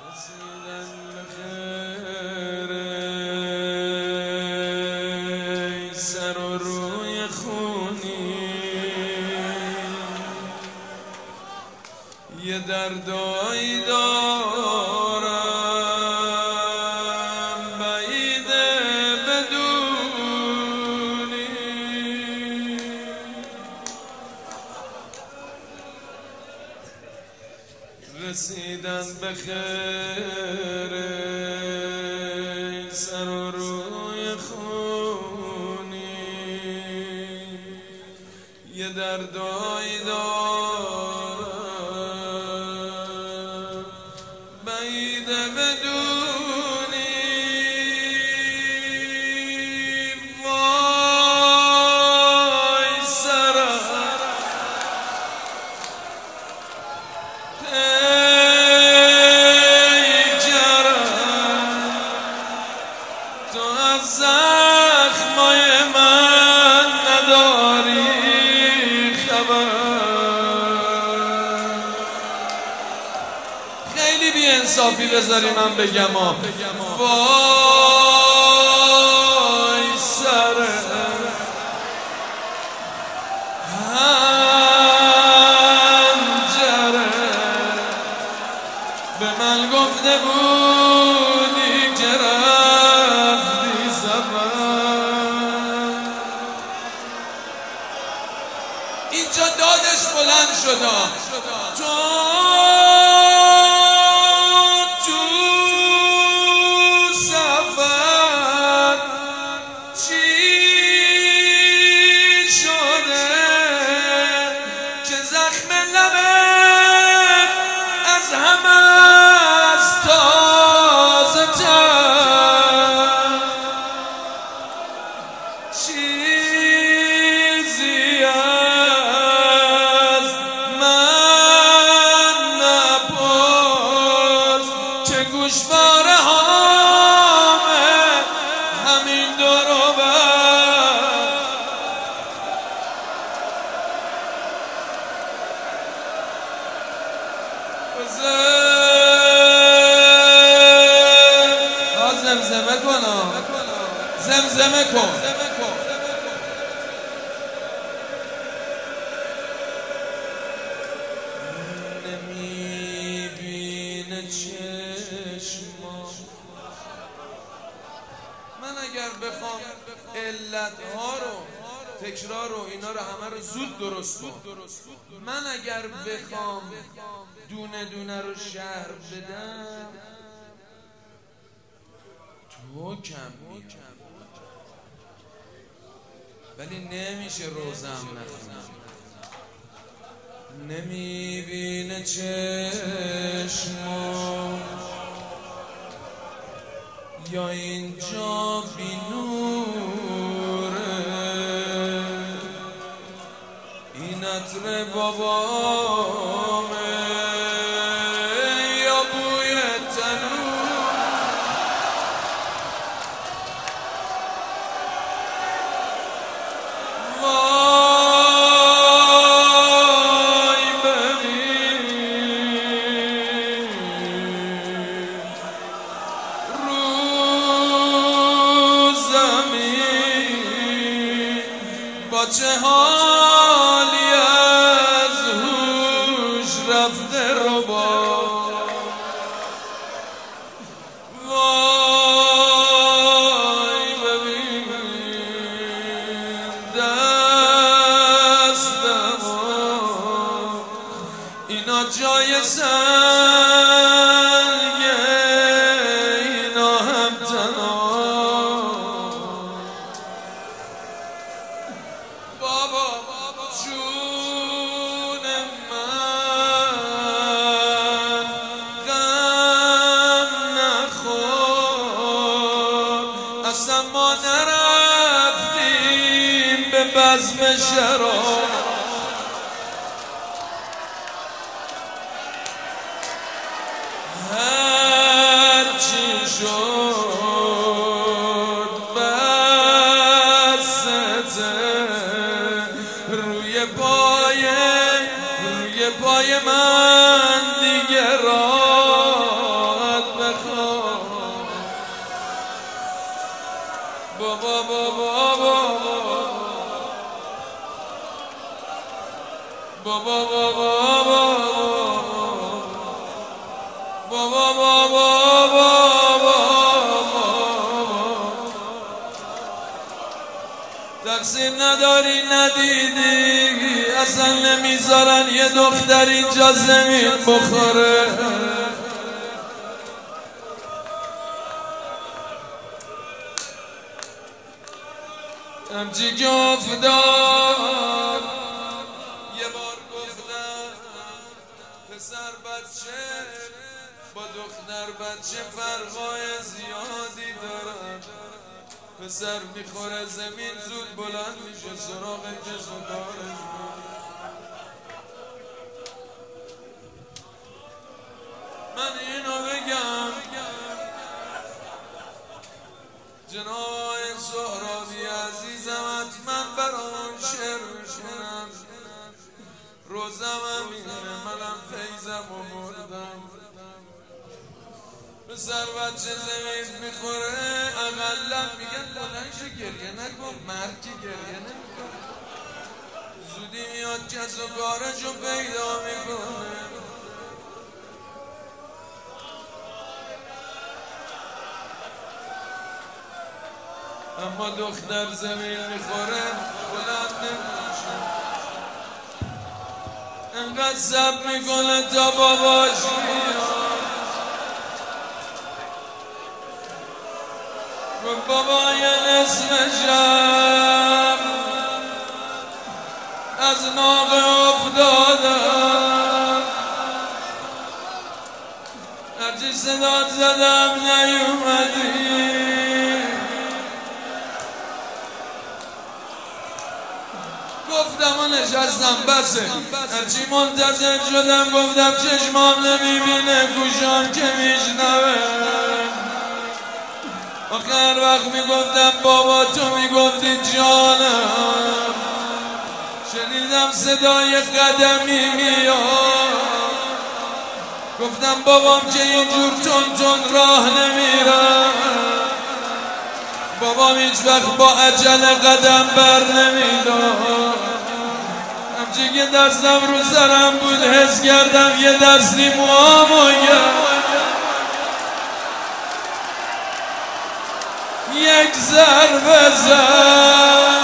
رسیدن به خیر ای سر و روی خونی، یه دردایی دارم بعیده بدونی. رسیدن به خیر ای سر و روی خونی، یه دردایی دارم بعیده بدونی. وای سرم تو از زخمای من نداری خبر. خیلی بی انصافی بذاری من بگم وای سر هنجره به من گفته بودی که رفتی سفر. اینجا دادش بلند شد تو سفر چی شده که زخم لبت از همه از تازه تر. چیزی از من نپرس که گوشواره هامه همین دور و بر. زمزمه کن زمزمه کن. نمیبینه چشما من اگر بخوام علتها رو تکرار رو اینا رو همه رو زود درست کن. من اگر بخوام دونه دونه رو شهر بدم تو کم میاد، ولی نمیشه روزم نخونم. نمیبینه چشما یا اینجا بی نوره، این عطر بابامه یا بوی تنور. وای ببین رو زمین با چه حالی از هوش رفته رو با. اینا جای سنگه اینا هم بابا جون من غم نخور، اصلا ما نرفتیم به بزم شراب. هرچی شد بسته روی پای من دیگه راحت بابا بابا بابا بابا تقصیر نداری ندیدی اصلا نمیذارن یه دختر اینجا زمین بخوره همچی که افتاد یه بار گفتم پسر بچه با دختر بچه فرقای زیادی دارن پسر میخوره زمین زود بلند میشه سراغ کس و کارش من اینو بگم جناب سهرابی عزیزم حتما برام شعر میکنم روزم همینه منم فیضم و بردم پسر بچه زمین میخوره اقلا میگن بلنش گریه نکن مرد که گریه نمیکن زودی میاد کس و کارشو پیدا میکنه اما دختر زمین میخوره بلند نمیشه انقدر صبر میکنه تا باباش میاد و بابای نصف شب از ناقه افتادم هرچی صدات زدم نیومدی گفتم و نشستم بسه هرچی منتظر شدم گفتم چشمام نمیبینه گوشام که میشنوه آخر وقت میگفتم بابا تو میگفتی جانم شنیدم صدای قدمی میاد گفتم بابام که اینجور تون تون راه نمیره بابام هیچ وقت با عجله قدم بر نمیداد همچی که دستم رو سرم بود حس کردم یه دستی موامو یک ضربه زد